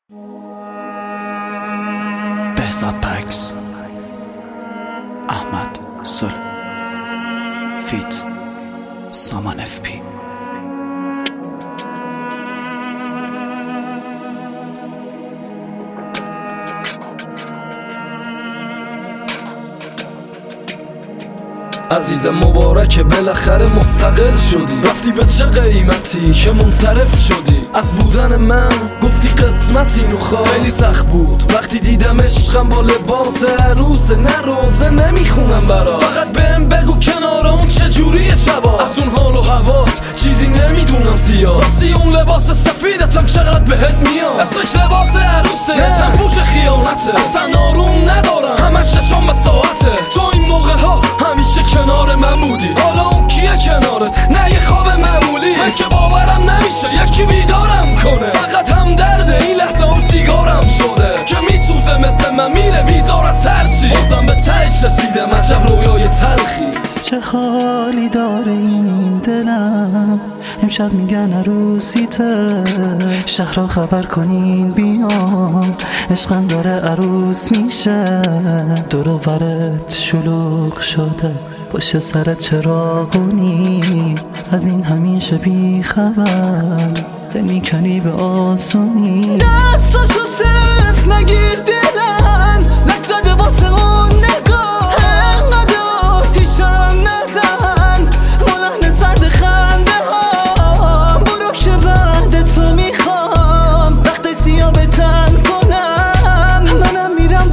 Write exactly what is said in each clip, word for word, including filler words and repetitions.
بهزاد پکس، احمد سل، فیت سامان اف پی. عزیزم مبارکه بالاخره مستقل شدی، رفتی به چه قیمتی که منصرف شدی. از بودن من گفتی قسمتی نخواست، خیلی سخت بود وقتی دیدم عشقم با لباس عروس. نه روزه نمیخونم برات، فقط بهم بگو کنار اون چجوری شبا. از اون حال و هواست چیزی نمیدونم زیاد، راستی اون لباس سفیدتم چقدر بهت میاد. اسمش لباس عروسه، تنپوش خیانته، اصلا آروم ندارم همش ششم به ساعته. تو این موقع ها همیشه کنار من بودی، حالا اون کیه کنارت؟ نه یه خواب معمولی، من که باورم نمیشه یکی بیدارم کنه. فقط هم درده این لحظه اون سیگارم شده که میسوزه مثل من میره بیزار از هرچی. بازم به تهش رسیدم، عجب رویای تلخی. چه حالی داره این دلم، امشب میگن عروسیته. شهر را خبر کنین بیان، عشقم داره عروس میشه. دور و برت شلوغ شده، پشت سرت چراغونی. از این همیشه بی خبر، دل میکنی به آسونی. دستاشو صرف نگیر دلم، لک زده واسه اون نگاه. انقدر آتیشم نزن، ملحن سرد خنده ها. برو که بعد تو میخوام وقت سیاه به تن کنم. منم میرم با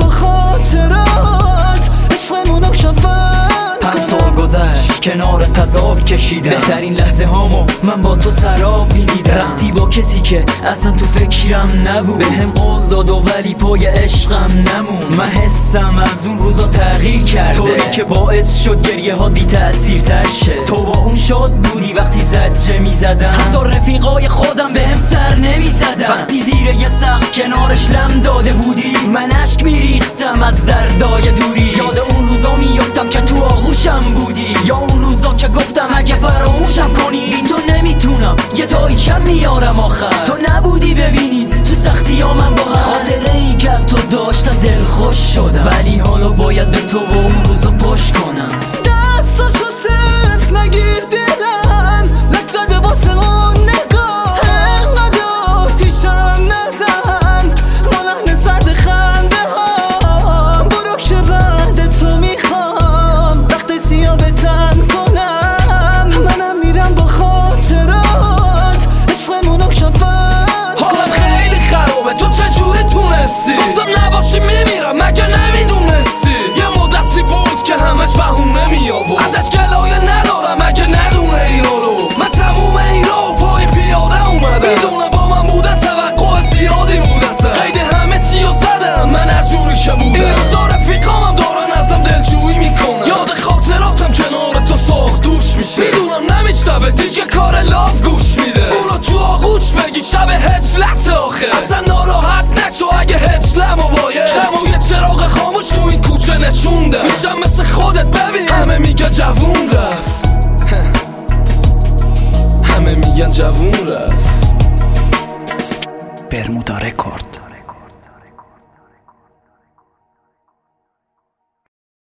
خاطرات، عشقمونو شفن. پنج سال گذشت کنار قذاب کشیدم، بهترین لحظه هامو من با تو سراب میدیدم. رفتی با کسی که اصلا تو فکرم نبود، بهم قول داد و ولی پای عشقم نمون. من حسم از اون روزا تغییر کرده، طوری که باعث شد گریه ها بی تأثیر تر شه. تو با اون شاد بودی وقتی زجه میزدم، حتی رفیقای خودم بهم سر نمیزدم. وقتی زیر یه سقف کنارش لم داده بودی، من اشک میریختم از دردای دوری. یاد اون روزا میافتم که تو آغوشم بودی، یا اون روزا که گفتم اگه فراموشم کنی. بی تو نمیتونم یه تایی کم میارم آخر، تو نبودی ببینی تو سختی ها من با هر خاطره ای که تو داشتم دل خوش شدم. ولی حالا باید به تو و اون روزا پشت کنم. دستاشو صرف نگیر دلم، لک زده واسه اون نگاه. انقدر آتیشم نزن، ملحن سرد خنده ها. برو که بعد تو میخوام وقت سیاه به تن کنم. منم میرم با خاطرات، عشقمونو شفن. حالم خیلی خرابه، تو چجوری تونستی؟ گفتم نباشی میمیرم مگه نمیدونستی؟ یه مدتی بود که همش بهونه میآورد، ازش گلایه ندارم اگه ندونه اینو رو. من تموم این رو پای پیاده اومدم، میدونه با من بودن توقع زیادی بود. اصلا قید همه چی رو زدم من هر جوری که بودم. این روزا رفیقامم دارن ازم دلجویی میکنن، یاد خاطراتم کنار تو ساخت دوش میشه. میدونم نمیشنوه دیگه کار لاف گوش میده، اونو تو آغوش بگی شب هجلت آخه. اصلا ناراحت نشو اگه هجلمو باید، شمو یه چراغ خاموش تو این کوچه نشونده. میشم مثل خودت ببین، همه میگن جوون رفت، همه میگن جوون رفت. برمودا رکورد.